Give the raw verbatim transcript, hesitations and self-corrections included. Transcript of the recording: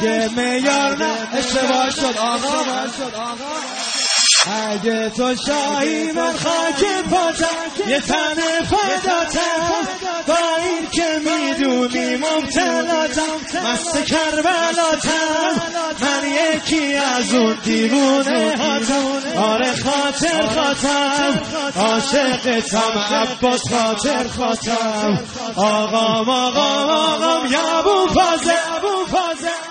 اگه میار نه اشتباه شد آقا اگه تو شاهی من خاک پاتم یه تن فداتم با این که میدونی مبتلاتم مست کربلاتم من یکی از اون دیوونه هاتم آره خاطر خاطم عاشقتم عباس خاطر خاطم آقام آقام آقام یا ابو فازه